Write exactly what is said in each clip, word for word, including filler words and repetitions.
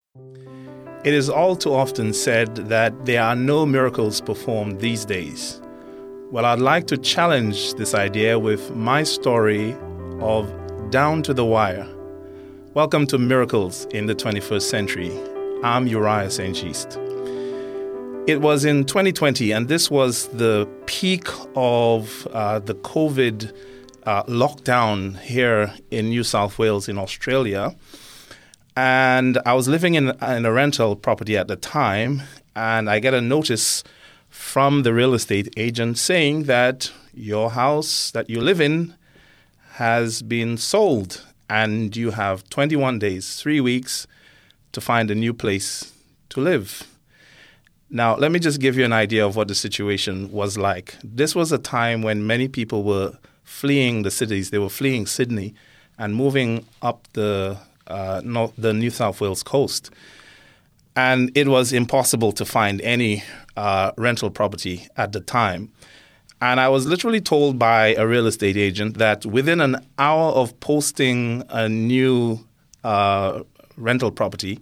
It is all too often said that there are no miracles performed these days. Well, I'd like to challenge this idea with my story of Down to the Wire. Welcome to Miracles in the twenty-first Century. I'm Uriah Saint Just. It was in twenty twenty, and this was the peak of uh, the COVID uh, lockdown here in New South Wales in Australia. And I was living in, in a rental property at the time, and I get a notice from the real estate agent saying that your house that you live in has been sold, and you have twenty-one days, three weeks, to find a new place to live. Now, let me just give you an idea of what the situation was like. This was a time when many people were fleeing the cities. They were fleeing Sydney and moving up the Uh, north, the New South Wales coast. And it was impossible to find any uh, rental property at the time. And I was literally told by a real estate agent that within an hour of posting a new uh, rental property,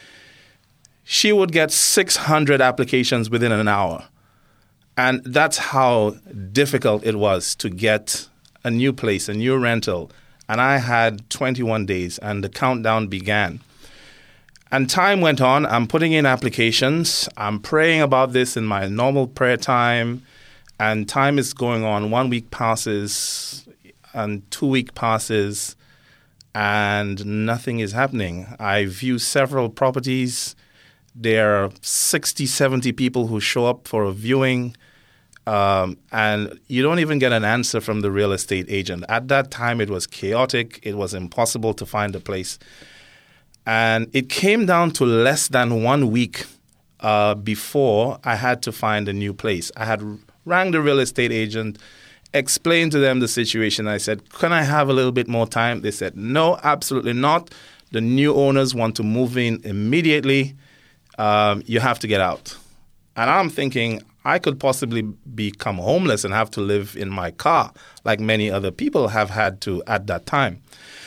she would get six hundred applications within an hour. And that's how difficult it was to get a new place, a new rental. And I had twenty-one days, and the countdown began. And time went on. I'm putting in applications. I'm praying about this in my normal prayer time. And time is going on. One week passes, and two week passes, and nothing is happening. I view several properties. There are sixty, seventy people who show up for a viewing. Um, and you don't even get an answer from the real estate agent. At that time, it was chaotic. It was impossible to find a place. And it came down to less than one week uh, before I had to find a new place. I had rang the real estate agent, explained to them the situation. I said, can I have a little bit more time? They said, no, absolutely not. The new owners want to move in immediately. Um, you have to get out. And I'm thinking, I could possibly become homeless and have to live in my car like many other people have had to at that time.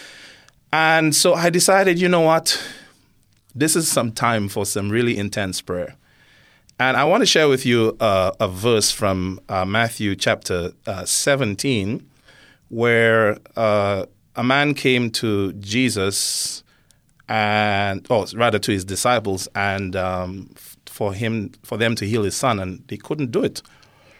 And so I decided, you know what? This is some time for some really intense prayer. And I want to share with you uh, a verse from uh, Matthew chapter uh, seventeen, where uh, a man came to Jesus and, oh, rather to his disciples, and um, for him, for them to heal his son, and they couldn't do it.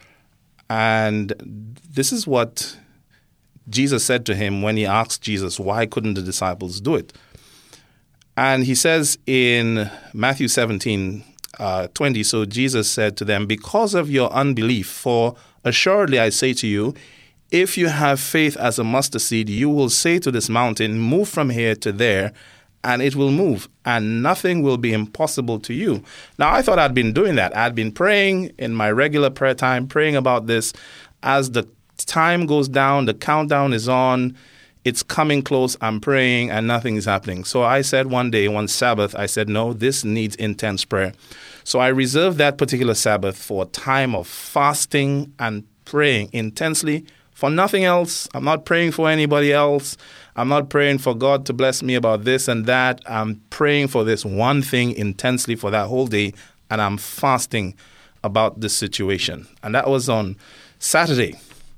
And this is what Jesus said to him when he asked Jesus, why couldn't the disciples do it? And he says in Matthew seventeen, uh, twenty, so Jesus said to them, because of your unbelief, for assuredly I say to you, if you have faith as a mustard seed, you will say to this mountain, move from here to there, and it will move, and nothing will be impossible to you. Now, I thought I'd been doing that. I'd been praying in my regular prayer time, praying about this. As the time goes down, the countdown is on, it's coming close, I'm praying, and nothing is happening. So I said one day, one Sabbath, I said, no, this needs intense prayer. So I reserved that particular Sabbath for a time of fasting and praying intensely for nothing else. I'm not praying for anybody else. I'm not praying for God to bless me about this and that. I'm praying for this one thing intensely for that whole day, and I'm fasting about this situation. And that was on Saturday.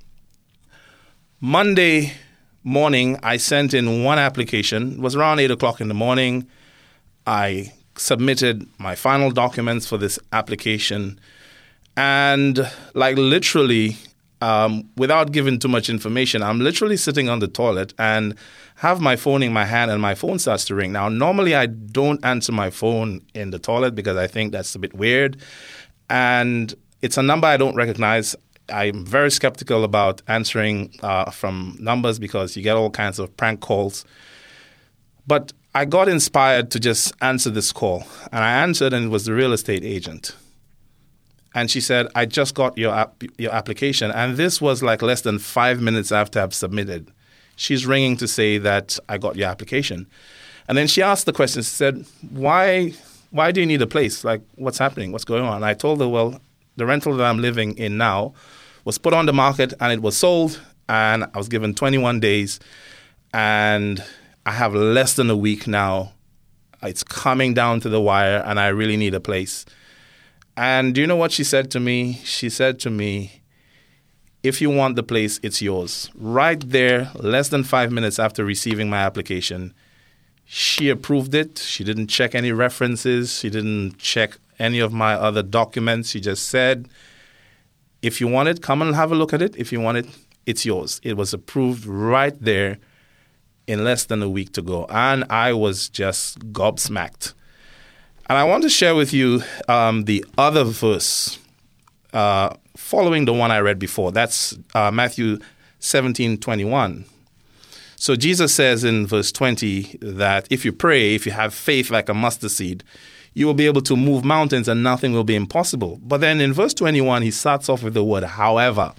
Monday morning, I sent in one application. It was around eight o'clock in the morning. I submitted my final documents for this application. And like literally, Um, without giving too much information, I'm literally sitting on the toilet and have my phone in my hand, and my phone starts to ring. Now, normally I don't answer my phone in the toilet because I think that's a bit weird. And it's a number I don't recognize. I'm very skeptical about answering uh, from numbers because you get all kinds of prank calls. But I got inspired to just answer this call. And I answered, and it was the real estate agent. And she said, I just got your ap- your application. And this was like less than five minutes after I've submitted. She's ringing to say that I got your application. And then she asked the question, she said, why why do you need a place? Like, what's happening? What's going on? And I told her, well, the rental that I'm living in now was put on the market and it was sold. And I was given twenty-one days. And I have less than a week now It's coming down to the wire, and I really need a place. And do you know what she said to me? She said to me, if you want the place, it's yours. Right there, less than five minutes after receiving my application, she approved it. She didn't check any references. She didn't check any of my other documents. She just said, if you want it, come and have a look at it. If you want it, it's yours. It was approved right there in less than a week to go. And I was just gobsmacked. And I want to share with you um, the other verse uh, following the one I read before. That's uh, Matthew seventeen twenty-one. So Jesus says in verse twenty that if you pray, if you have faith like a mustard seed, you will be able to move mountains and nothing will be impossible. But then in verse twenty-one, he starts off with the word however.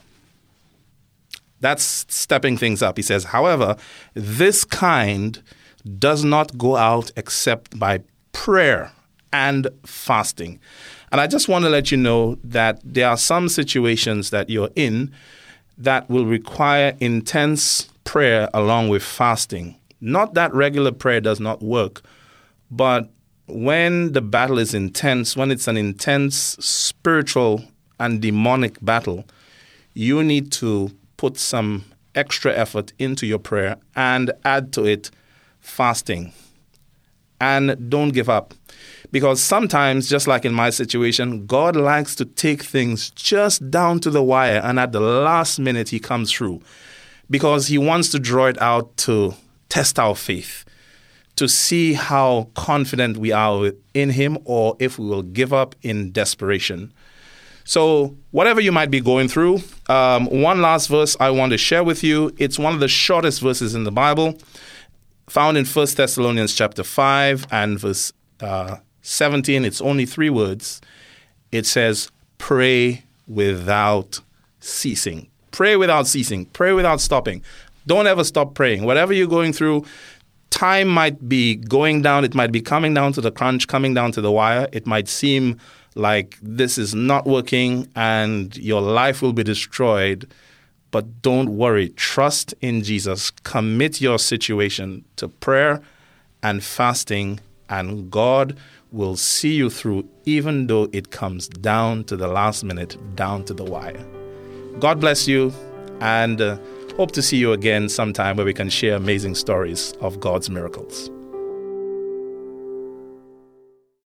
That's stepping things up. He says, however, this kind does not go out except by prayer and fasting. And I just want to let you know that there are some situations that you're in that will require intense prayer along with fasting. Not that regular prayer does not work, but when the battle is intense, when it's an intense spiritual and demonic battle, you need to put some extra effort into your prayer and add to it fasting. And don't give up. Because sometimes, just like in my situation, God likes to take things just down to the wire, and at the last minute he comes through. Because he wants to draw it out to test our faith, to see how confident we are in him or if we will give up in desperation. So whatever you might be going through, um, one last verse I want to share with you. It's one of the shortest verses in the Bible, found in First Thessalonians chapter five and verse uh, seventeen. It's only three words. It says, pray without ceasing. Pray without ceasing. Pray without stopping. Don't ever stop praying. Whatever you're going through, time might be going down. It might be coming down to the crunch, coming down to the wire. It might seem like this is not working and your life will be destroyed. But don't worry. Trust in Jesus. Commit your situation to prayer and fasting, and God will see you through, even though it comes down to the last minute, down to the wire. God bless you, and uh, hope to see you again sometime where we can share amazing stories of God's miracles.